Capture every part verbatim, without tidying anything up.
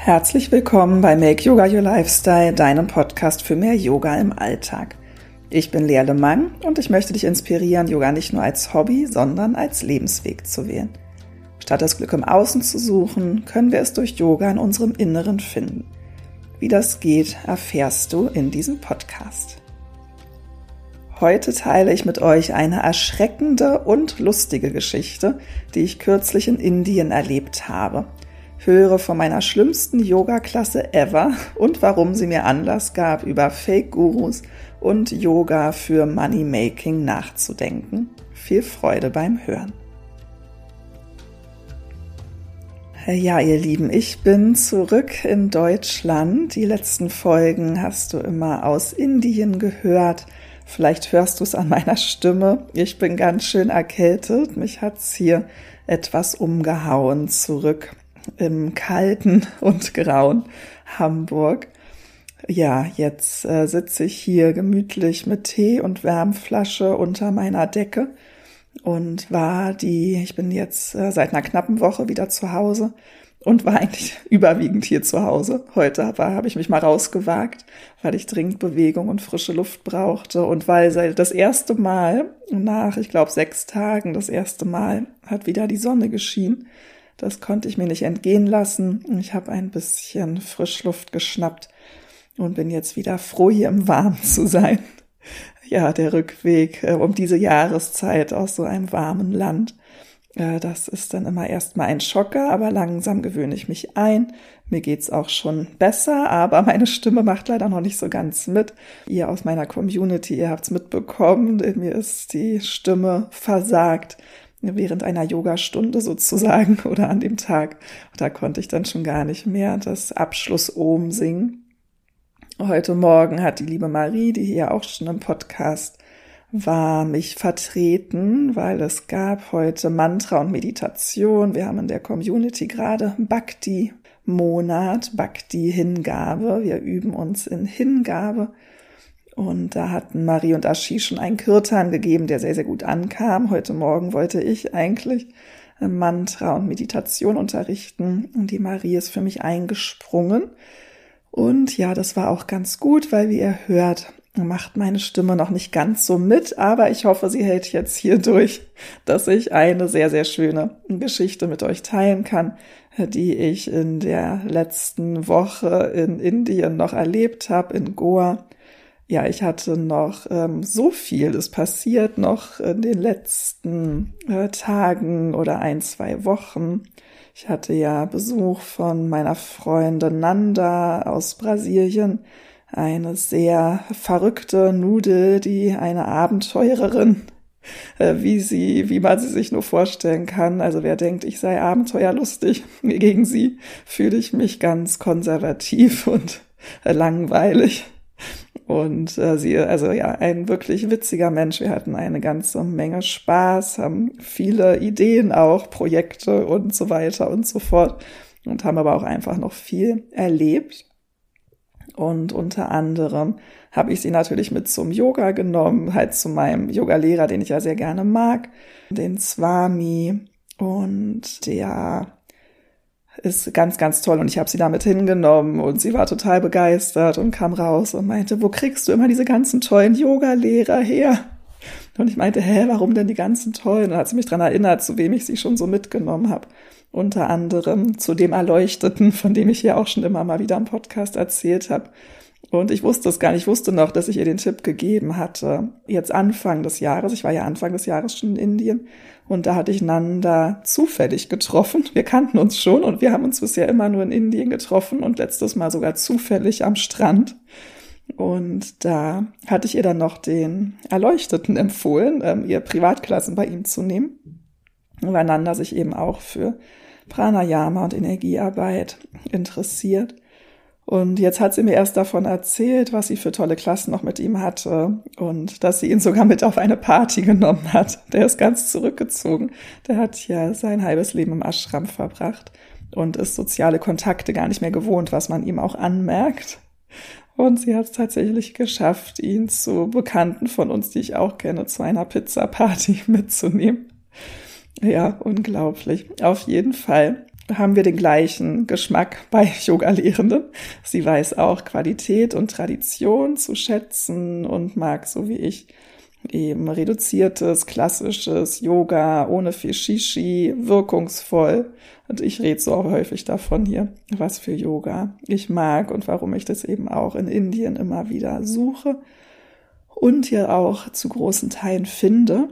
Herzlich willkommen bei Make Yoga Your Lifestyle, deinem Podcast für mehr Yoga im Alltag. Ich bin Lea Lemang und ich möchte dich inspirieren, Yoga nicht nur als Hobby, sondern als Lebensweg zu wählen. Statt das Glück im Außen zu suchen, können wir es durch Yoga in unserem Inneren finden. Wie das geht, erfährst du in diesem Podcast. Heute teile ich mit euch eine erschreckende und lustige Geschichte, die ich kürzlich in Indien erlebt habe. Höre von meiner schlimmsten Yoga-Klasse ever und warum sie mir Anlass gab, über Fake-Gurus und Yoga für Money-Making nachzudenken. Viel Freude beim Hören. Ja, ihr Lieben, ich bin zurück in Deutschland. Die letzten Folgen hast du immer aus Indien gehört. Vielleicht hörst du es an meiner Stimme. Ich bin ganz schön erkältet. Mich hat's hier etwas umgehauen zurück im kalten und grauen Hamburg. Ja, jetzt äh, sitze ich hier gemütlich mit Tee und Wärmflasche unter meiner Decke und war die, ich bin jetzt äh, seit einer knappen Woche wieder zu Hause und war eigentlich überwiegend hier zu Hause. Heute aber habe ich mich mal rausgewagt, weil ich dringend Bewegung und frische Luft brauchte und weil das erste Mal nach, ich glaube, sechs Tagen, das erste Mal hat wieder die Sonne geschienen. Das konnte ich mir nicht entgehen lassen. Ich habe ein bisschen Frischluft geschnappt und bin jetzt wieder froh, hier im Warmen zu sein. Ja, der Rückweg äh, um diese Jahreszeit aus so einem warmen Land, äh, das ist dann immer erstmal ein Schocker, aber langsam gewöhne ich mich ein. Mir geht's auch schon besser, aber meine Stimme macht leider noch nicht so ganz mit. Ihr aus meiner Community, ihr habt's mitbekommen, mir ist die Stimme versagt. Während einer Yogastunde sozusagen oder an dem Tag. Da konnte ich dann schon gar nicht mehr das Abschluss-Om singen. Heute Morgen hat die liebe Marie, die hier auch schon im Podcast war, mich vertreten, weil es gab heute Mantra und Meditation. Wir haben in der Community gerade Bhakti-Monat, Bhakti-Hingabe. Wir üben uns in Hingabe. Und da hatten Marie und Ashish schon einen Kirtan gegeben, der sehr, sehr gut ankam. Heute Morgen wollte ich eigentlich Mantra und Meditation unterrichten. Und die Marie ist für mich eingesprungen. Und ja, das war auch ganz gut, weil wie ihr hört, macht meine Stimme noch nicht ganz so mit. Aber ich hoffe, sie hält jetzt hier durch, dass ich eine sehr, sehr schöne Geschichte mit euch teilen kann, die ich in der letzten Woche in Indien noch erlebt habe, in Goa. Ja, ich hatte noch ähm, so viel, ist passiert noch in den letzten äh, Tagen oder ein, zwei Wochen. Ich hatte ja Besuch von meiner Freundin Nanda aus Brasilien, eine sehr verrückte Nudel, die eine Abenteurerin, äh, wie sie, wie man sie sich nur vorstellen kann. Also wer denkt, ich sei abenteuerlustig, gegen sie fühle ich mich ganz konservativ und äh, langweilig. Und äh, sie, also ja, ein wirklich witziger Mensch. Wir hatten eine ganze Menge Spaß, haben viele Ideen auch, Projekte und so weiter und so fort und haben aber auch einfach noch viel erlebt. Und unter anderem habe ich sie natürlich mit zum Yoga genommen, halt zu meinem Yogalehrer, den ich ja sehr gerne mag, den Swami. Und der ist ganz, ganz toll und ich habe sie damit hingenommen und sie war total begeistert und kam raus und meinte, wo kriegst du immer diese ganzen tollen Yoga-Lehrer her? Und ich meinte, hä, warum denn die ganzen tollen? Und dann hat sie mich daran erinnert, zu wem ich sie schon so mitgenommen habe. Unter anderem zu dem Erleuchteten, von dem ich ja auch schon immer mal wieder im Podcast erzählt habe. Und ich wusste es gar nicht, ich wusste noch, dass ich ihr den Tipp gegeben hatte, jetzt Anfang des Jahres, ich war ja Anfang des Jahres schon in Indien und da hatte ich Nanda zufällig getroffen. Wir kannten uns schon und wir haben uns bisher immer nur in Indien getroffen und letztes Mal sogar zufällig am Strand. Und da hatte ich ihr dann noch den Erleuchteten empfohlen, ähm, ihr Privatklassen bei ihm zu nehmen, weil Nanda sich eben auch für Pranayama und Energiearbeit interessiert. Und jetzt hat sie mir erst davon erzählt, was sie für tolle Klassen noch mit ihm hatte und dass sie ihn sogar mit auf eine Party genommen hat. Der ist ganz zurückgezogen. Der hat ja sein halbes Leben im Ashram verbracht und ist soziale Kontakte gar nicht mehr gewohnt, was man ihm auch anmerkt. Und sie hat es tatsächlich geschafft, ihn zu Bekannten von uns, die ich auch kenne, zu einer Pizza-Party mitzunehmen. Ja, unglaublich. Auf jeden Fall haben wir den gleichen Geschmack bei Yoga-Lehrenden. Sie weiß auch Qualität und Tradition zu schätzen und mag, so wie ich, eben reduziertes, klassisches Yoga ohne viel Shishi, wirkungsvoll. Und ich rede so auch häufig davon hier, was für Yoga ich mag und warum ich das eben auch in Indien immer wieder suche und hier auch zu großen Teilen finde.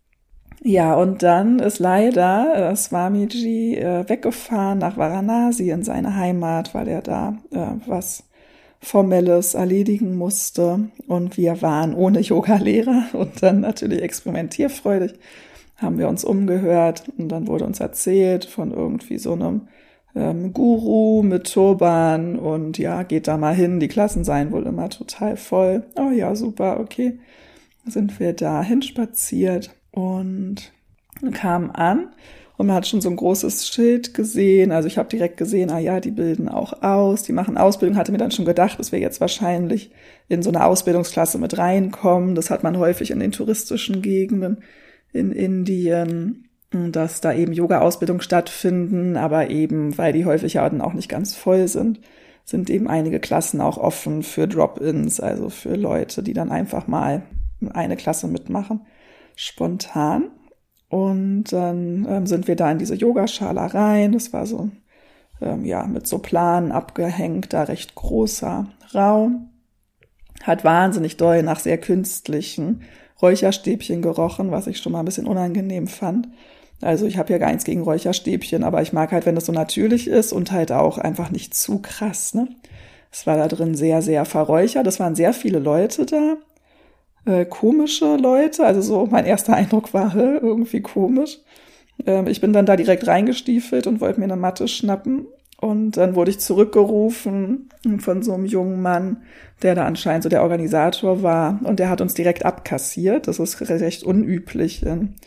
Ja, und dann ist leider äh, Swamiji äh, weggefahren nach Varanasi in seine Heimat, weil er da äh, was Formelles erledigen musste. Und wir waren ohne Yoga-Lehrer und dann natürlich experimentierfreudig, haben wir uns umgehört und dann wurde uns erzählt von irgendwie so einem ähm, Guru mit Turban und ja, geht da mal hin, die Klassen seien wohl immer total voll. Oh ja, super, okay. Sind wir da hinspaziert und kamen an und man hat schon so ein großes Schild gesehen. Also ich habe direkt gesehen, ah ja, die bilden auch aus, die machen Ausbildung. Hatte mir dann schon gedacht, dass wir jetzt wahrscheinlich in so eine Ausbildungsklasse mit reinkommen. Das hat man häufig in den touristischen Gegenden in Indien, dass da eben Yoga-Ausbildung stattfinden, aber eben, weil die häufig ja dann auch nicht ganz voll sind, sind eben einige Klassen auch offen für Drop-ins, also für Leute, die dann einfach mal eine Klasse mitmachen, spontan. Und dann ähm, sind wir da in diese Yogaschala rein. Das war so, ähm, ja, mit so Planen abgehängter, recht großer Raum. Hat wahnsinnig doll nach sehr künstlichen Räucherstäbchen gerochen, was ich schon mal ein bisschen unangenehm fand. Also ich habe ja gar nichts gegen Räucherstäbchen, aber ich mag halt, wenn das so natürlich ist und halt auch einfach nicht zu krass, ne? Es war da drin sehr, sehr verräuchert. Es waren sehr viele Leute da. Äh, komische Leute, also so mein erster Eindruck war hä, irgendwie komisch. Ähm, ich bin dann da direkt reingestiefelt und wollte mir eine Matte schnappen und dann wurde ich zurückgerufen von so einem jungen Mann, der da anscheinend so der Organisator war und der hat uns direkt abkassiert. Das ist recht unüblich in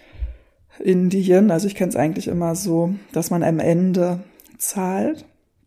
Indien, also ich kenne es eigentlich immer so, dass man am Ende zahlt.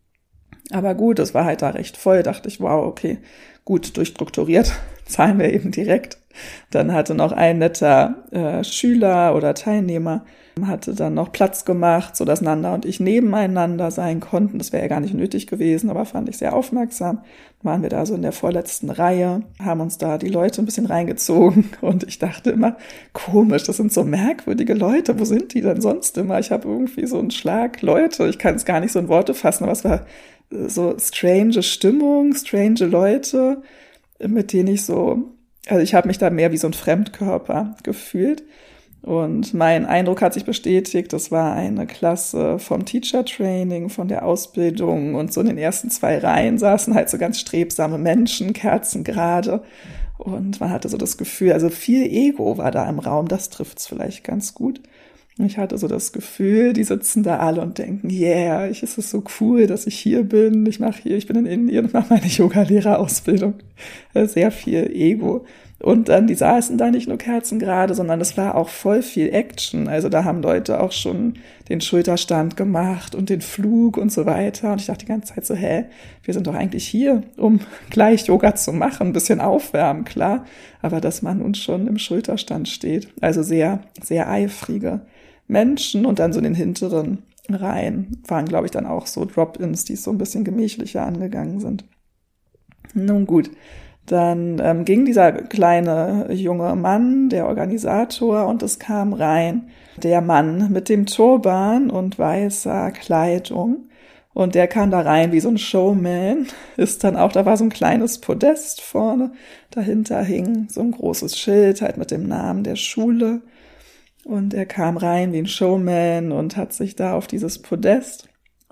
Aber gut, es war halt da recht voll, dachte ich, wow, okay, gut durchstrukturiert, zahlen wir eben direkt. Dann hatte noch ein netter äh, Schüler oder Teilnehmer, hatte dann noch Platz gemacht, sodass Nanda und ich nebeneinander sein konnten. Das wäre ja gar nicht nötig gewesen, aber fand ich sehr aufmerksam. Waren wir da so in der vorletzten Reihe, haben uns da die Leute ein bisschen reingezogen und ich dachte immer, komisch, das sind so merkwürdige Leute, wo sind die denn sonst immer? Ich habe irgendwie so einen Schlag Leute, ich kann es gar nicht so in Worte fassen, aber es war so strange Stimmung, strange Leute, mit denen ich so, also ich habe mich da mehr wie so ein Fremdkörper gefühlt. Und mein Eindruck hat sich bestätigt, das war eine Klasse vom Teacher Training, von der Ausbildung und so in den ersten zwei Reihen saßen halt so ganz strebsame Menschen, kerzengerade und man hatte so das Gefühl, also viel Ego war da im Raum, das trifft's vielleicht ganz gut. Ich hatte so das Gefühl, die sitzen da alle und denken, yeah, ich, es ist so cool, dass ich hier bin, ich mache hier, ich bin in Indien und mache meine Yoga-Lehrerausbildung. Sehr viel Ego. Und dann, die saßen da nicht nur kerzengerade, sondern es war auch voll viel Action. Also da haben Leute auch schon den Schulterstand gemacht und den Flug und so weiter. Und ich dachte die ganze Zeit so, hä, wir sind doch eigentlich hier, um gleich Yoga zu machen, ein bisschen aufwärmen, klar. Aber dass man nun schon im Schulterstand steht. Also sehr, sehr eifrige Menschen. Und dann so in den hinteren Reihen waren, glaube ich, dann auch so Drop-ins, die so ein bisschen gemächlicher angegangen sind. Nun gut. Dann ähm, ging dieser kleine junge Mann, der Organisator, und es kam rein der Mann mit dem Turban und weißer Kleidung. Und der kam da rein wie so ein Showman, ist dann auch, da war so ein kleines Podest vorne, dahinter hing so ein großes Schild halt mit dem Namen der Schule. Und er kam rein wie ein Showman und hat sich da auf dieses Podest.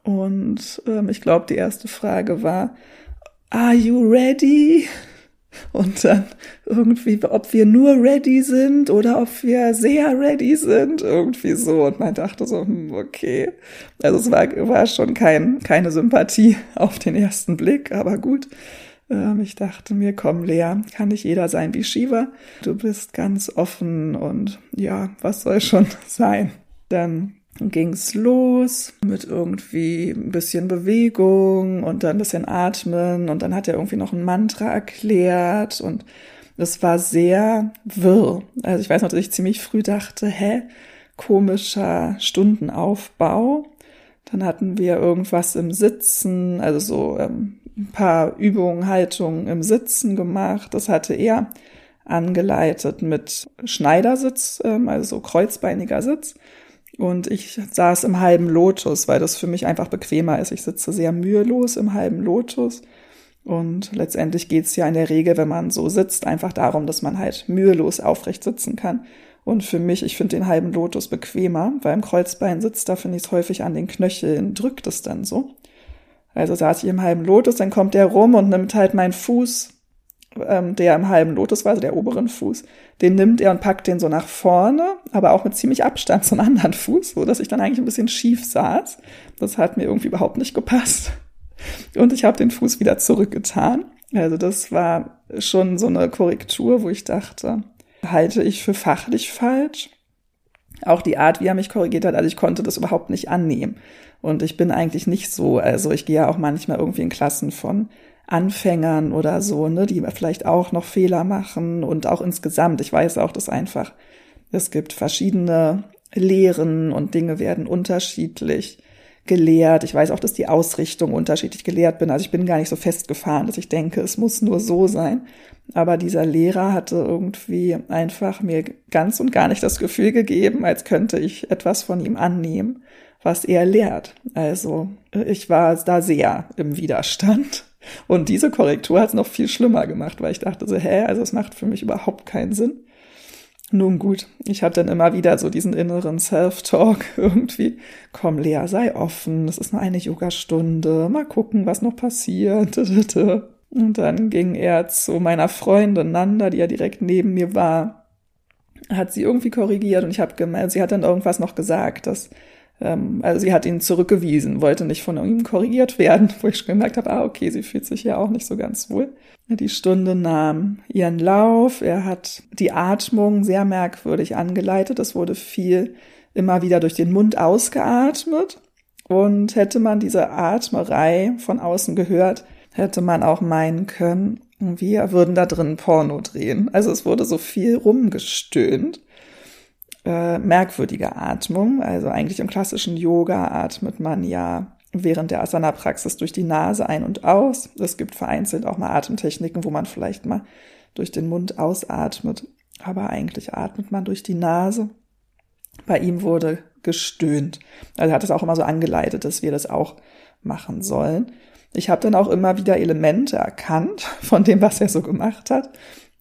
Und ähm, ich glaube, die erste Frage war, "Are you ready?" Und dann irgendwie, ob wir nur ready sind oder ob wir sehr ready sind, irgendwie so. Und man dachte so, hm, okay. Also es war, war schon kein, keine Sympathie auf den ersten Blick, aber gut. Ähm, ich dachte mir, komm Lea, kann nicht jeder sein wie Shiva. Du bist ganz offen und ja, was soll schon sein. Dann ging's los mit irgendwie ein bisschen Bewegung und dann ein bisschen Atmen und dann hat er irgendwie noch ein Mantra erklärt und es war sehr wirr. Also ich weiß noch, dass ich ziemlich früh dachte, hä, komischer Stundenaufbau. Dann hatten wir irgendwas im Sitzen, also so ähm, ein paar Übungen, Haltungen im Sitzen gemacht. Das hatte er angeleitet mit Schneidersitz, ähm, also so kreuzbeiniger Sitz. Und ich saß im halben Lotus, weil das für mich einfach bequemer ist. Ich sitze sehr mühelos im halben Lotus. Und letztendlich geht's ja in der Regel, wenn man so sitzt, einfach darum, dass man halt mühelos aufrecht sitzen kann. Und für mich, ich finde den halben Lotus bequemer, weil im Kreuzbein sitzt, da finde ich es häufig an den Knöcheln, drückt es dann so. Also saß ich im halben Lotus, dann kommt der rum und nimmt halt meinen Fuß, ähm, der im halben Lotus war, also der oberen Fuß, den nimmt er und packt den so nach vorne, aber auch mit ziemlich Abstand zum anderen Fuß, so dass ich dann eigentlich ein bisschen schief saß. Das hat mir irgendwie überhaupt nicht gepasst. Und ich habe den Fuß wieder zurückgetan. Also das war schon so eine Korrektur, wo ich dachte, halte ich für fachlich falsch. Auch die Art, wie er mich korrigiert hat, also ich konnte das überhaupt nicht annehmen. Und ich bin eigentlich nicht so, also ich gehe ja auch manchmal irgendwie in Klassen von Anfängern oder so, ne, die vielleicht auch noch Fehler machen und auch insgesamt. Ich weiß auch, dass einfach, es gibt verschiedene Lehren und Dinge werden unterschiedlich gelehrt. Ich weiß auch, dass die Ausrichtung unterschiedlich gelehrt bin. Also ich bin gar nicht so festgefahren, dass ich denke, es muss nur so sein. Aber dieser Lehrer hatte irgendwie einfach mir ganz und gar nicht das Gefühl gegeben, als könnte ich etwas von ihm annehmen, was er lehrt. Also ich war da sehr im Widerstand. Und diese Korrektur hat es noch viel schlimmer gemacht, weil ich dachte so, hä, also es macht für mich überhaupt keinen Sinn. Nun gut, ich hatte dann immer wieder so diesen inneren Self-Talk irgendwie. Komm, Lea, sei offen, es ist nur eine Yogastunde, mal gucken, was noch passiert. Und dann ging er zu meiner Freundin Nanda, die ja direkt neben mir war, hat sie irgendwie korrigiert und ich habe gemerkt, sie hat dann irgendwas noch gesagt, dass, ähm, also sie hat ihn zurückgewiesen, wollte nicht von ihm korrigiert werden, wo ich schon gemerkt habe, ah okay, sie fühlt sich ja auch nicht so ganz wohl. Die Stunde nahm ihren Lauf. Er hat die Atmung sehr merkwürdig angeleitet. Es wurde viel immer wieder durch den Mund ausgeatmet. Und hätte man diese Atmerei von außen gehört, hätte man auch meinen können, wir würden da drin Porno drehen. Also es wurde so viel rumgestöhnt. Äh, merkwürdige Atmung. Also eigentlich im klassischen Yoga atmet man ja während der Asana-Praxis durch die Nase ein- und aus. Es gibt vereinzelt auch mal Atemtechniken, wo man vielleicht mal durch den Mund ausatmet. Aber eigentlich atmet man durch die Nase. Bei ihm wurde gestöhnt. Also er hat es auch immer so angeleitet, dass wir das auch machen sollen. Ich habe dann auch immer wieder Elemente erkannt von dem, was er so gemacht hat.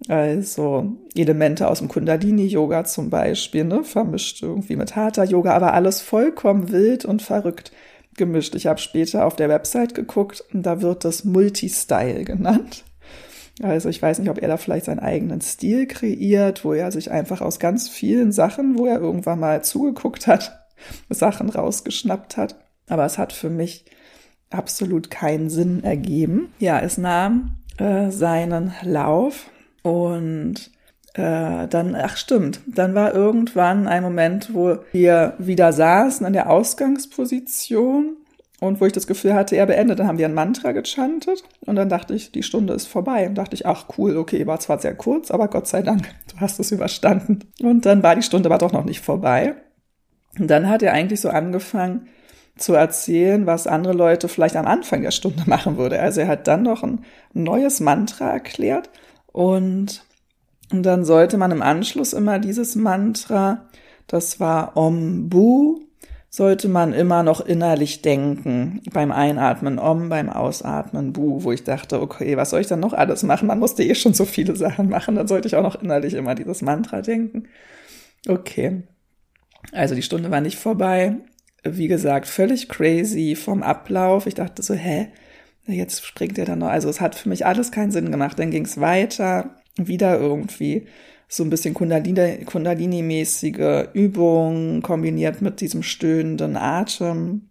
Also Elemente aus dem Kundalini-Yoga zum Beispiel, ne, vermischt irgendwie mit Hatha-Yoga, aber alles vollkommen wild und verrückt gemischt. Ich habe später auf der Website geguckt und da wird das Multi-Style genannt. Also ich weiß nicht, ob er da vielleicht seinen eigenen Stil kreiert, wo er sich einfach aus ganz vielen Sachen, wo er irgendwann mal zugeguckt hat, Sachen rausgeschnappt hat. Aber es hat für mich absolut keinen Sinn ergeben. Ja, es nahm äh, seinen Lauf und Äh, dann, ach stimmt, dann war irgendwann ein Moment, wo wir wieder saßen in der Ausgangsposition und wo ich das Gefühl hatte, er beendet, dann haben wir ein Mantra gechantet und dann dachte ich, die Stunde ist vorbei. Und dachte ich, ach cool, okay, war zwar sehr kurz, aber Gott sei Dank, du hast es überstanden. Und dann war die Stunde aber doch noch nicht vorbei. Und dann hat er eigentlich so angefangen zu erzählen, was andere Leute vielleicht am Anfang der Stunde machen würde. Also er hat dann noch ein neues Mantra erklärt und Und dann sollte man im Anschluss immer dieses Mantra, das war Om Bu, sollte man immer noch innerlich denken. Beim Einatmen Om, beim Ausatmen Bu, wo ich dachte, okay, was soll ich dann noch alles machen? Man musste eh schon so viele Sachen machen, dann sollte ich auch noch innerlich immer dieses Mantra denken. Okay, also die Stunde war nicht vorbei. Wie gesagt, völlig crazy vom Ablauf. Ich dachte so, hä, jetzt springt er dann noch. Also es hat für mich alles keinen Sinn gemacht. Dann ging es weiter. Wieder irgendwie so ein bisschen Kundalini, Kundalini-mäßige Übungen kombiniert mit diesem stöhnenden Atem.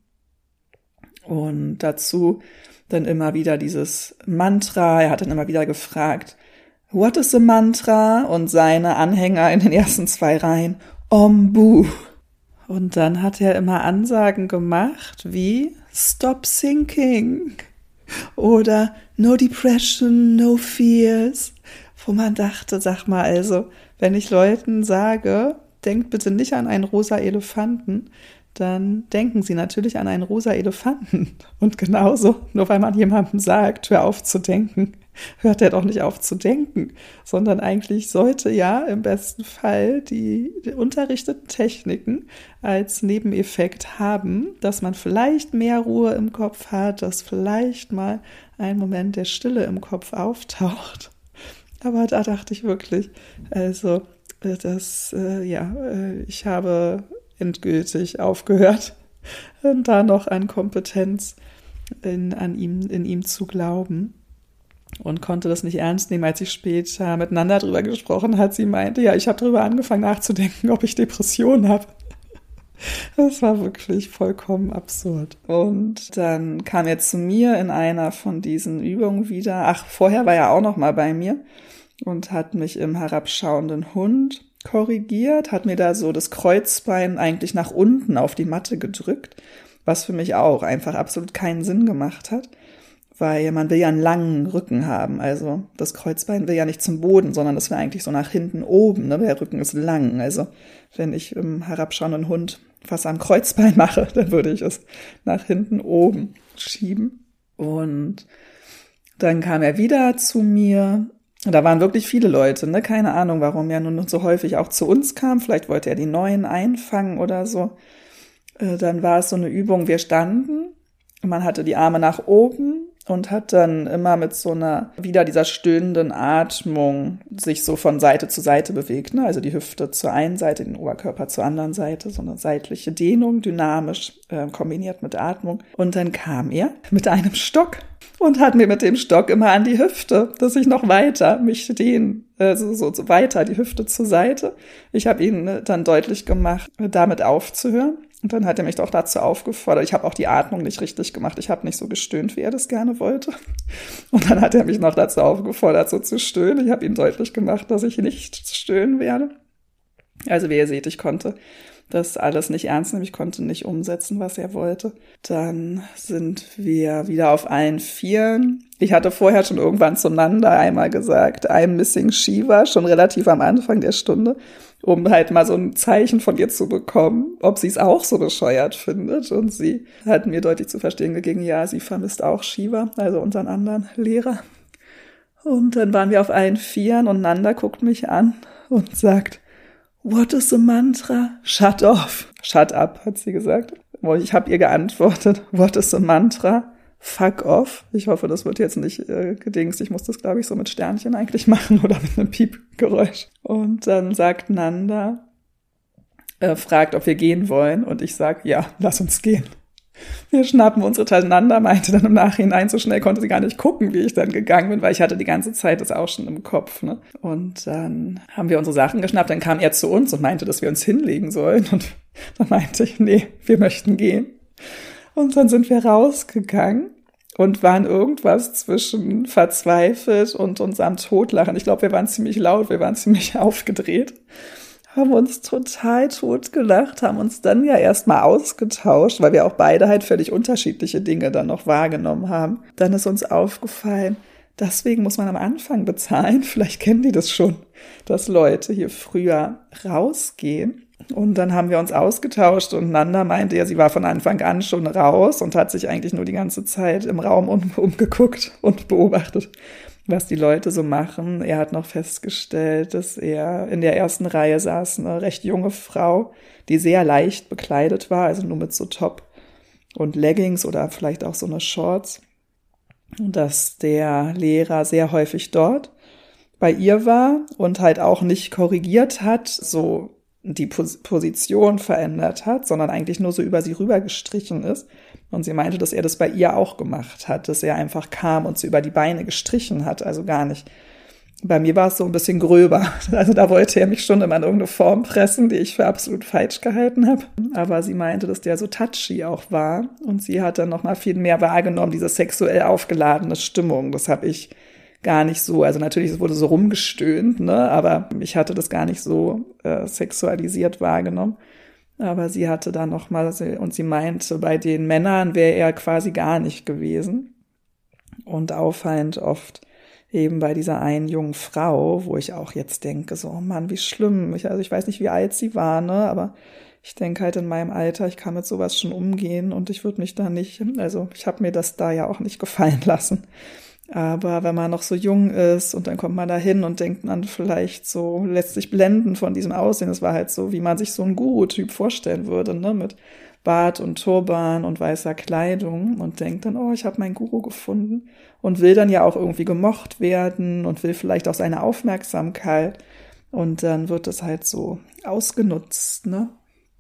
Und dazu dann immer wieder dieses Mantra. Er hat dann immer wieder gefragt, what is the Mantra? Und seine Anhänger in den ersten zwei Reihen, Om Bu. Und dann hat er immer Ansagen gemacht wie Stop thinking oder No depression, no fears. Wo man dachte, sag mal, also, wenn ich Leuten sage, denkt bitte nicht an einen rosa Elefanten, dann denken sie natürlich an einen rosa Elefanten. Und genauso, nur weil man jemandem sagt, hör auf zu denken, hört er doch nicht auf zu denken, sondern eigentlich sollte ja im besten Fall die, die unterrichteten Techniken als Nebeneffekt haben, dass man vielleicht mehr Ruhe im Kopf hat, dass vielleicht mal ein Moment der Stille im Kopf auftaucht. Aber da dachte ich wirklich, also das, äh, ja, äh, ich habe endgültig aufgehört, da noch an Kompetenz in, an ihm, in ihm zu glauben und konnte das nicht ernst nehmen, als ich später miteinander drüber gesprochen hat. Sie meinte, ja, ich habe darüber angefangen nachzudenken, ob ich Depressionen habe. Das war wirklich vollkommen absurd. Und dann kam er zu mir in einer von diesen Übungen wieder. Ach, vorher war er auch noch mal bei mir und hat mich im herabschauenden Hund korrigiert, hat mir da so das Kreuzbein eigentlich nach unten auf die Matte gedrückt, was für mich auch einfach absolut keinen Sinn gemacht hat, weil man will ja einen langen Rücken haben, also das Kreuzbein will ja nicht zum Boden, sondern das will eigentlich so nach hinten oben, ne? Der Rücken ist lang, also wenn ich im herabschauenden Hund was am Kreuzbein mache, dann würde ich es nach hinten oben schieben. Und dann kam er wieder zu mir. Da waren wirklich viele Leute, ne? Keine Ahnung, warum er nun so häufig auch zu uns kam. Vielleicht wollte er die Neuen einfangen oder so. Äh, dann war es so eine Übung, wir standen, man hatte die Arme nach oben und hat dann immer mit so einer, wieder dieser stöhnenden Atmung sich so von Seite zu Seite bewegt, ne? Also die Hüfte zur einen Seite, den Oberkörper zur anderen Seite, so eine seitliche Dehnung, dynamisch äh, kombiniert mit Atmung. Und dann kam er mit einem Stock und hat mir mit dem Stock immer an die Hüfte, dass ich noch weiter mich dehnen, also so, so weiter die Hüfte zur Seite. Ich habe ihn dann deutlich gemacht, damit aufzuhören. Und dann hat er mich doch dazu aufgefordert. Ich habe auch die Atmung nicht richtig gemacht. Ich habe nicht so gestöhnt, wie er das gerne wollte. Und dann hat er mich noch dazu aufgefordert, so zu stöhnen. Ich habe ihm deutlich gemacht, dass ich nicht stöhnen werde. Also wie ihr seht, ich konnte das alles nicht ernst nehmen. Ich konnte nicht umsetzen, was er wollte. Dann sind wir wieder auf allen Vieren. Ich hatte vorher schon irgendwann zueinander einmal gesagt, I'm missing Shiva, schon relativ am Anfang der Stunde, um halt mal so ein Zeichen von ihr zu bekommen, ob sie es auch so bescheuert findet. Und sie hat mir deutlich zu verstehen gegeben, ja, sie vermisst auch Shiva, also unseren anderen Lehrer. Und dann waren wir auf allen Vieren und Nanda guckt mich an und sagt, what is the mantra? Shut off. Shut up, hat sie gesagt. Und ich habe ihr geantwortet, what is the mantra? Fuck off. Ich hoffe, das wird jetzt nicht äh, gedingst. Ich muss das, glaube ich, so mit Sternchen eigentlich machen oder mit einem Piepgeräusch. Und dann sagt Nanda, äh, fragt, ob wir gehen wollen. Und ich sage, ja, lass uns gehen. Wir schnappen unsere Taschen. Nanda meinte dann im Nachhinein, so schnell konnte sie gar nicht gucken, wie ich dann gegangen bin, weil ich hatte die ganze Zeit das auch schon im Kopf. Ne? Und dann haben wir unsere Sachen geschnappt. Dann kam er zu uns und meinte, dass wir uns hinlegen sollen. Und dann meinte ich, nee, wir möchten gehen. Und dann sind wir rausgegangen und waren irgendwas zwischen verzweifelt und uns am Totlachen. Ich glaube, wir waren ziemlich laut, wir waren ziemlich aufgedreht, haben uns total totgelacht, haben uns dann ja erstmal ausgetauscht, weil wir auch beide halt völlig unterschiedliche Dinge dann noch wahrgenommen haben. Dann ist uns aufgefallen, deswegen muss man am Anfang bezahlen. Vielleicht kennen die das schon, dass Leute hier früher rausgehen. Und dann haben wir uns ausgetauscht und Nanda meinte ja, sie war von Anfang an schon raus und hat sich eigentlich nur die ganze Zeit im Raum um, umgeguckt und beobachtet, was die Leute so machen. Er hat noch festgestellt, dass er in der ersten Reihe saß eine recht junge Frau, die sehr leicht bekleidet war, also nur mit so Top und Leggings oder vielleicht auch so eine Shorts, dass der Lehrer sehr häufig dort bei ihr war und halt auch nicht korrigiert hat, so die Position verändert hat, sondern eigentlich nur so über sie rübergestrichen ist. Und sie meinte, dass er das bei ihr auch gemacht hat, dass er einfach kam und sie über die Beine gestrichen hat, also gar nicht. Bei mir war es so ein bisschen gröber. Also da wollte er mich schon immer in irgendeine Form pressen, die ich für absolut falsch gehalten habe. Aber sie meinte, dass der so touchy auch war. Und sie hat dann noch mal viel mehr wahrgenommen, diese sexuell aufgeladene Stimmung. Das habe ich gar nicht so, also natürlich, es wurde so rumgestöhnt, ne, aber ich hatte das gar nicht so äh, sexualisiert wahrgenommen. Aber sie hatte da noch mal, und sie meinte, bei den Männern wäre er quasi gar nicht gewesen. Und auffallend oft eben bei dieser einen jungen Frau, wo ich auch jetzt denke, so, oh Mann, wie schlimm. Ich, also ich weiß nicht, wie alt sie war, ne, aber Ich denke halt in meinem Alter, ich kann mit sowas schon umgehen und ich würde mich da nicht, also ich habe mir das da ja auch nicht gefallen lassen. Aber wenn man noch so jung ist und dann kommt man da hin und denkt man vielleicht so, lässt sich blenden von diesem Aussehen. Das war halt so, wie man sich so einen Guru-Typ vorstellen würde, ne, mit Bart und Turban und weißer Kleidung und denkt dann, oh, ich habe meinen Guru gefunden und will dann ja auch irgendwie gemocht werden und will vielleicht auch seine Aufmerksamkeit und dann wird das halt so ausgenutzt, ne?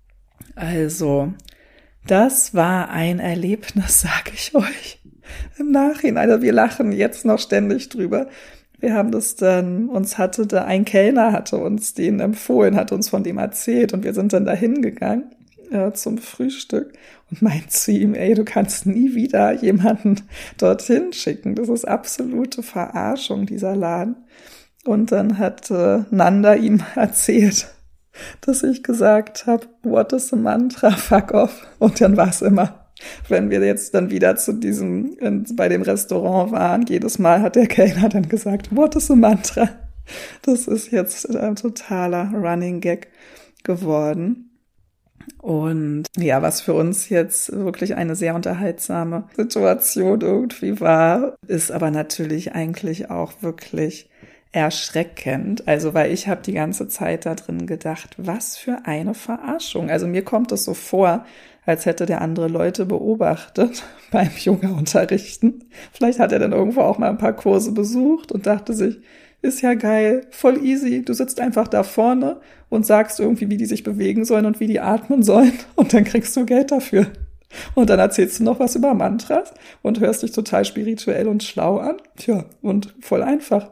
Also, das war ein Erlebnis, sag ich euch. Im Nachhinein, also wir lachen jetzt noch ständig drüber. Wir haben das dann, uns hatte da, ein Kellner hatte uns den empfohlen, hat uns von dem erzählt und wir sind dann da hingegangen äh, zum Frühstück und meint zu ihm, ey, du kannst nie wieder jemanden dorthin schicken. Das ist absolute Verarschung, dieser Laden. Und dann hat äh, Nanda ihm erzählt, dass ich gesagt habe, what is the mantra, fuck off. Und dann war es immer, wenn wir jetzt dann wieder zu diesem, in, bei dem Restaurant waren, jedes Mal hat der Kellner dann gesagt, what is the mantra? Das ist jetzt ein totaler Running Gag geworden. Und ja, was für uns jetzt wirklich eine sehr unterhaltsame Situation irgendwie war, ist aber natürlich eigentlich auch wirklich erschreckend. Also, weil ich habe die ganze Zeit da drin gedacht, was für eine Verarschung. Also mir kommt es so vor, als hätte der andere Leute beobachtet beim Yoga-Unterrichten. Vielleicht hat er dann irgendwo auch mal ein paar Kurse besucht und dachte sich, ist ja geil, voll easy. Du sitzt einfach da vorne und sagst irgendwie, wie die sich bewegen sollen und wie die atmen sollen und dann kriegst du Geld dafür. Und dann erzählst du noch was über Mantras und hörst dich total spirituell und schlau an. Tja, und voll einfach.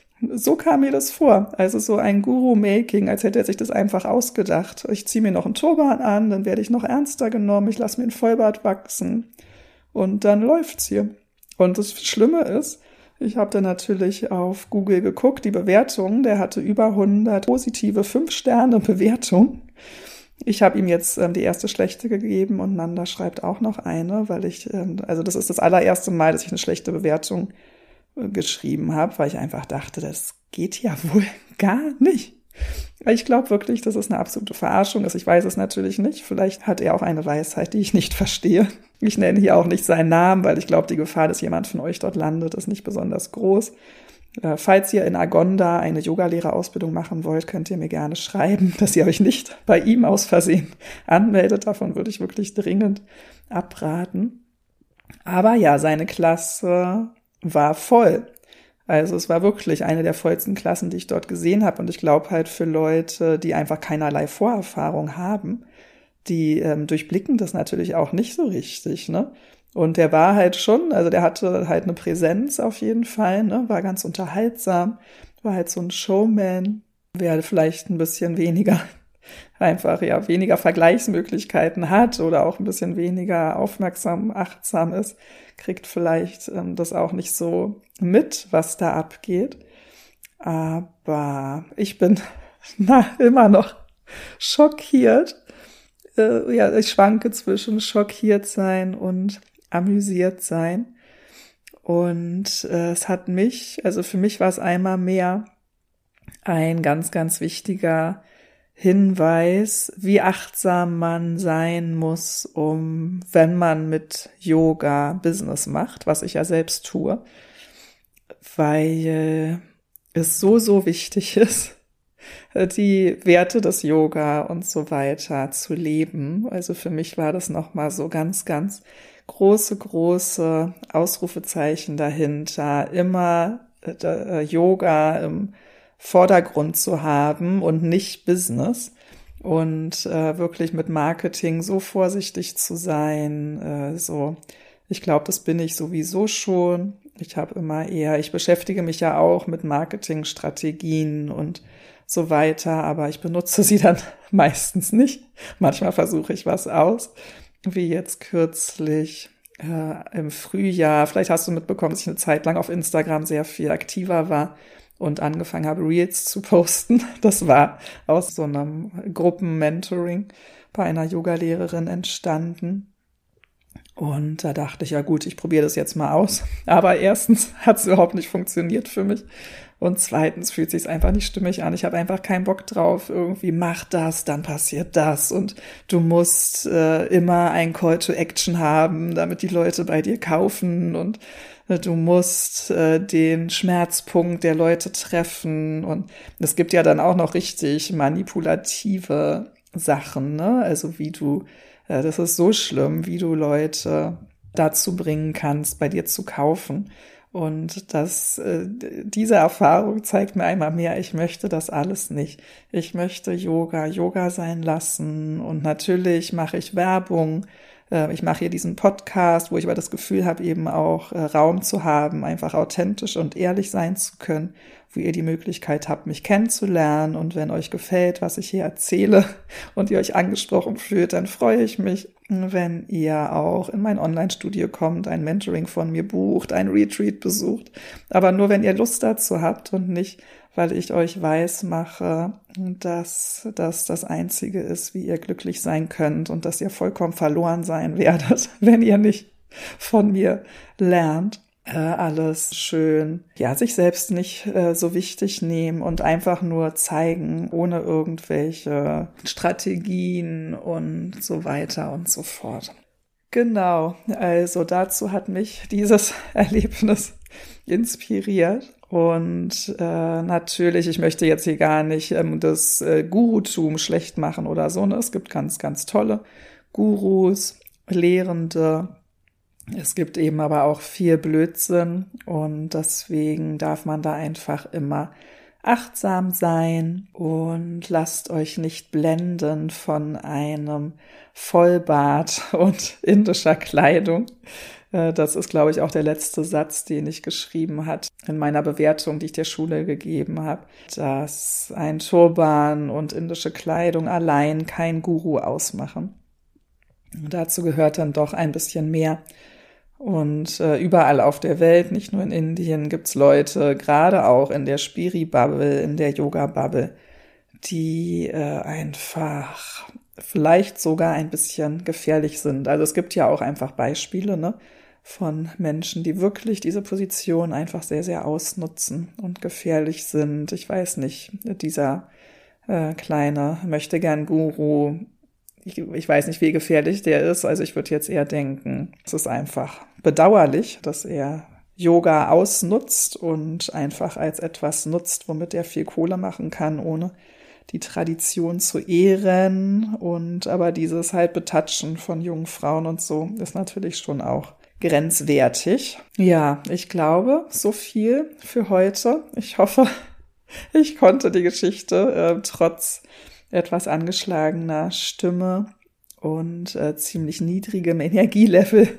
So kam mir das vor, also so ein Guru-Making, als hätte er sich das einfach ausgedacht. Ich ziehe mir noch einen Turban an, dann werde ich noch ernster genommen, ich lasse mir einen Vollbart wachsen und dann läuft's hier. Und das Schlimme ist, ich habe dann natürlich auf Google geguckt, die Bewertungen, der hatte über hundert positive fünf Sterne Bewertungen. Ich habe ihm jetzt ähm, die erste schlechte gegeben und Nanda schreibt auch noch eine, weil ich, ähm, also das ist das allererste Mal, dass ich eine schlechte Bewertung geschrieben habe, weil ich einfach dachte, das geht ja wohl gar nicht. Ich glaube wirklich, dass es eine absolute Verarschung ist. Ich weiß es natürlich nicht. Vielleicht hat er auch eine Weisheit, die ich nicht verstehe. Ich nenne hier auch nicht seinen Namen, weil ich glaube, die Gefahr, dass jemand von euch dort landet, ist nicht besonders groß. Äh, falls ihr in Agonda eine Yogalehrerausbildung machen wollt, könnt ihr mir gerne schreiben, dass ihr euch nicht bei ihm aus Versehen anmeldet. Davon würde ich wirklich dringend abraten. Aber ja, seine Klasse war voll. Also es war wirklich eine der vollsten Klassen, die ich dort gesehen habe. Und ich glaube halt für Leute, die einfach keinerlei Vorerfahrung haben, die ähm, durchblicken das natürlich auch nicht so richtig, ne? Und der war halt schon, also der hatte halt eine Präsenz auf jeden Fall, ne? War ganz unterhaltsam, war halt so ein Showman, wer vielleicht ein bisschen weniger einfach ja weniger Vergleichsmöglichkeiten hat oder auch ein bisschen weniger aufmerksam, achtsam ist, kriegt vielleicht ähm, das auch nicht so mit, was da abgeht. Aber ich bin na immer noch schockiert. Äh, ja, ich schwanke zwischen schockiert sein und amüsiert sein. Und äh, es hat mich, also für mich war es einmal mehr ein ganz, ganz wichtiger Hinweis, wie achtsam man sein muss, um, wenn man mit Yoga Business macht, was ich ja selbst tue, weil es so, so wichtig ist, die Werte des Yoga und so weiter zu leben. Also für mich war das nochmal so ganz, ganz große, große Ausrufezeichen dahinter, immer äh, Yoga im Vordergrund zu haben und nicht Business und äh, wirklich mit Marketing so vorsichtig zu sein. Äh, so, ich glaube, das bin ich sowieso schon. Ich habe immer eher, ich beschäftige mich ja auch mit Marketingstrategien und so weiter, aber ich benutze sie dann meistens nicht. Manchmal versuche ich was aus, wie jetzt kürzlich äh, im Frühjahr. Vielleicht hast du mitbekommen, dass ich eine Zeit lang auf Instagram sehr viel aktiver war und angefangen habe, Reels zu posten. Das war aus so einem Gruppenmentoring bei einer Yogalehrerin entstanden. Und da dachte ich, ja gut, ich probiere das jetzt mal aus. Aber erstens hat es überhaupt nicht funktioniert für mich. Und zweitens fühlt sich es einfach nicht stimmig an. Ich habe einfach keinen Bock drauf. Irgendwie mach das, dann passiert das. Und du musst äh, immer ein Call to Action haben, damit die Leute bei dir kaufen. Und äh, du musst äh, den Schmerzpunkt der Leute treffen. Und es gibt ja dann auch noch richtig manipulative Sachen, ne? Also wie du Ja, das ist so schlimm, wie du Leute dazu bringen kannst, bei dir zu kaufen. Und das, äh, diese Erfahrung zeigt mir einmal mehr, ich möchte das alles nicht. Ich möchte Yoga, Yoga sein lassen. Und natürlich mache ich Werbung. Äh, ich mache hier diesen Podcast, wo ich aber das Gefühl habe, eben auch äh, Raum zu haben, einfach authentisch und ehrlich sein zu können, wo ihr die Möglichkeit habt, mich kennenzulernen. Und wenn euch gefällt, was ich hier erzähle und ihr euch angesprochen fühlt, dann freue ich mich, wenn ihr auch in mein Online-Studio kommt, ein Mentoring von mir bucht, ein Retreat besucht. Aber nur, wenn ihr Lust dazu habt und nicht, weil ich euch weismache, dass das das Einzige ist, wie ihr glücklich sein könnt und dass ihr vollkommen verloren sein werdet, wenn ihr nicht von mir lernt. Äh, alles schön, ja, sich selbst nicht äh, so wichtig nehmen und einfach nur zeigen, ohne irgendwelche Strategien und so weiter und so fort. Genau, also dazu hat mich dieses Erlebnis inspiriert. Und äh, natürlich, ich möchte jetzt hier gar nicht ähm, das äh, Gurutum schlecht machen oder so, ne? Es gibt ganz, ganz tolle Gurus, Lehrende. Es gibt eben aber auch viel Blödsinn und deswegen darf man da einfach immer achtsam sein und lasst euch nicht blenden von einem Vollbart und indischer Kleidung. Das ist, glaube ich, auch der letzte Satz, den ich geschrieben habe in meiner Bewertung, die ich der Schule gegeben habe, dass ein Turban und indische Kleidung allein kein Guru ausmachen. Und dazu gehört dann doch ein bisschen mehr. Und äh, überall auf der Welt, nicht nur in Indien, gibt's Leute, gerade auch in der Spiri-Bubble, in der Yoga-Bubble, die äh, einfach vielleicht sogar ein bisschen gefährlich sind. Also es gibt ja auch einfach Beispiele, ne, von Menschen, die wirklich diese Position einfach sehr, sehr ausnutzen und gefährlich sind. Ich weiß nicht, dieser äh, kleine Möchtegern-Guru, ich, ich weiß nicht, wie gefährlich der ist. Also ich würde jetzt eher denken, es ist einfach bedauerlich, dass er Yoga ausnutzt und einfach als etwas nutzt, womit er viel Kohle machen kann, ohne die Tradition zu ehren. Und aber dieses halt Betatschen von jungen Frauen und so ist natürlich schon auch grenzwertig. Ja, ich glaube, so viel für heute. Ich hoffe, ich konnte die Geschichte äh, trotz etwas angeschlagener Stimme und äh, ziemlich niedrigem Energielevel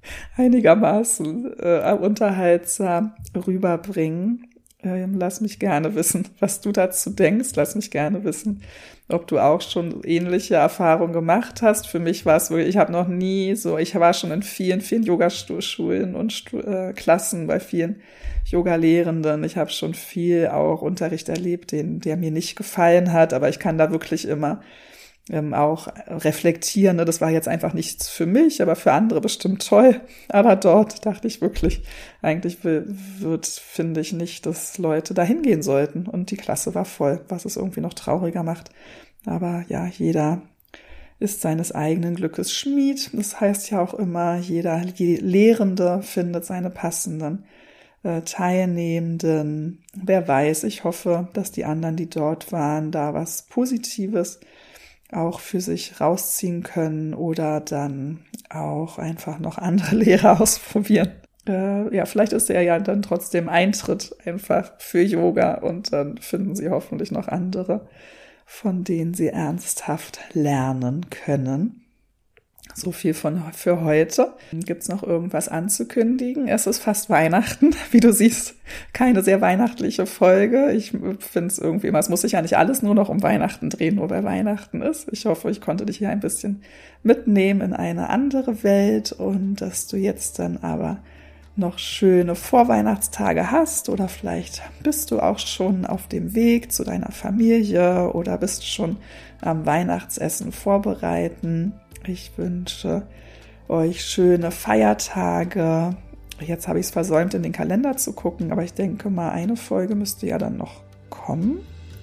einigermaßen äh, unterhaltsam rüberbringen. Ähm, lass mich gerne wissen, was du dazu denkst. Lass mich gerne wissen, ob du auch schon ähnliche Erfahrungen gemacht hast. Für mich war es wirklich, ich habe noch nie so, ich war schon in vielen, vielen Yogaschulen und Stu- äh, Klassen bei vielen Yoga-Lehrenden. Ich habe schon viel auch Unterricht erlebt, den, der mir nicht gefallen hat, aber ich kann da wirklich immer ähm, auch reflektieren. Ne? Das war jetzt einfach nichts für mich, aber für andere bestimmt toll. Aber dort dachte ich wirklich, eigentlich wird, finde ich nicht, dass Leute da hingehen sollten. Und die Klasse war voll, was es irgendwie noch trauriger macht. Aber ja, jeder ist seines eigenen Glückes Schmied. Das heißt ja auch immer, jeder Lehrende findet seine passenden äh, Teilnehmenden. Wer weiß, ich hoffe, dass die anderen, die dort waren, da was Positives auch für sich rausziehen können oder dann auch einfach noch andere Lehrer ausprobieren. Äh, ja, vielleicht ist er ja dann trotzdem Eintritt einfach für Yoga und dann finden sie hoffentlich noch andere, von denen sie ernsthaft lernen können. So viel von für heute. Gibt's noch irgendwas anzukündigen? Es ist fast Weihnachten. Wie du siehst, keine sehr weihnachtliche Folge. Ich finde es irgendwie immer, es muss sich ja nicht alles nur noch um Weihnachten drehen, nur weil Weihnachten ist. Ich hoffe, ich konnte dich hier ein bisschen mitnehmen in eine andere Welt und dass du jetzt dann aber noch schöne Vorweihnachtstage hast oder vielleicht bist du auch schon auf dem Weg zu deiner Familie oder bist schon am Weihnachtsessen vorbereiten. Ich wünsche euch schöne Feiertage. Jetzt habe ich es versäumt, in den Kalender zu gucken, aber ich denke mal, eine Folge müsste ja dann noch kommen.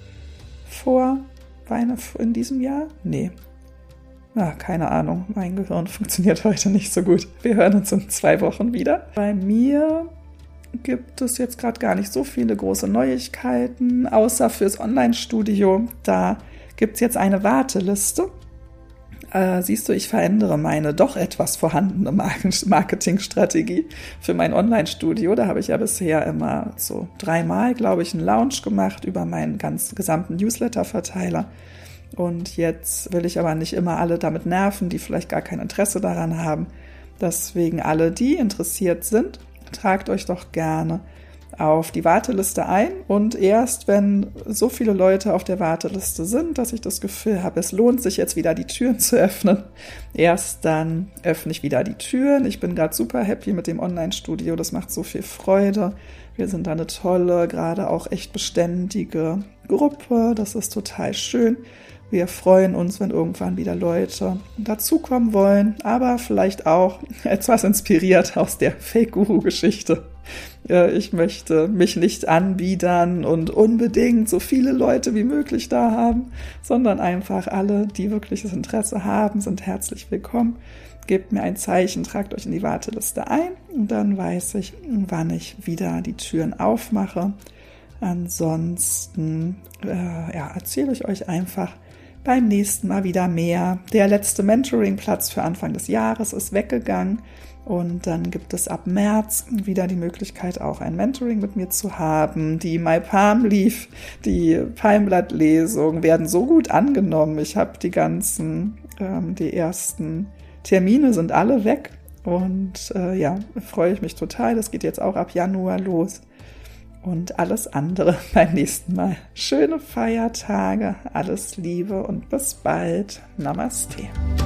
Vor Weihnachten in diesem Jahr? Nee. Ah, keine Ahnung, mein Gehirn funktioniert heute nicht so gut. Wir hören uns in zwei Wochen wieder. Bei mir gibt es jetzt gerade gar nicht so viele große Neuigkeiten, außer fürs Online-Studio. Da gibt es jetzt eine Warteliste. Äh, siehst du, ich verändere meine doch etwas vorhandene Marketingstrategie für mein Online-Studio. Da habe ich ja bisher immer so dreimal, glaube ich, einen Launch gemacht über meinen ganz gesamten Newsletter-Verteiler. Und jetzt will ich aber nicht immer alle damit nerven, die vielleicht gar kein Interesse daran haben. Deswegen alle, die interessiert sind, tragt euch doch gerne auf die Warteliste ein. Und erst wenn so viele Leute auf der Warteliste sind, dass ich das Gefühl habe, es lohnt sich jetzt wieder die Türen zu öffnen, erst dann öffne ich wieder die Türen. Ich bin gerade super happy mit dem Online-Studio, das macht so viel Freude. Wir sind da eine tolle, gerade auch echt beständige Gruppe, das ist total schön. Wir freuen uns, wenn irgendwann wieder Leute dazukommen wollen, aber vielleicht auch etwas inspiriert aus der Fake-Guru-Geschichte. Ich möchte mich nicht anbiedern und unbedingt so viele Leute wie möglich da haben, sondern einfach alle, die wirkliches Interesse haben, sind herzlich willkommen. Gebt mir ein Zeichen, tragt euch in die Warteliste ein und dann weiß ich, wann ich wieder die Türen aufmache. Ansonsten äh, ja, erzähle ich euch einfach beim nächsten Mal wieder mehr. Der letzte Mentoring-Platz für Anfang des Jahres ist weggegangen und dann gibt es ab März wieder die Möglichkeit, auch ein Mentoring mit mir zu haben. Die My Palm Leaf, die Palmblattlesung werden so gut angenommen. Ich habe die ganzen, ähm, die ersten Termine sind alle weg und äh, ja, freue ich mich total. Das geht jetzt auch ab Januar los. Und alles andere beim nächsten Mal. Schöne Feiertage, alles Liebe und bis bald. Namaste.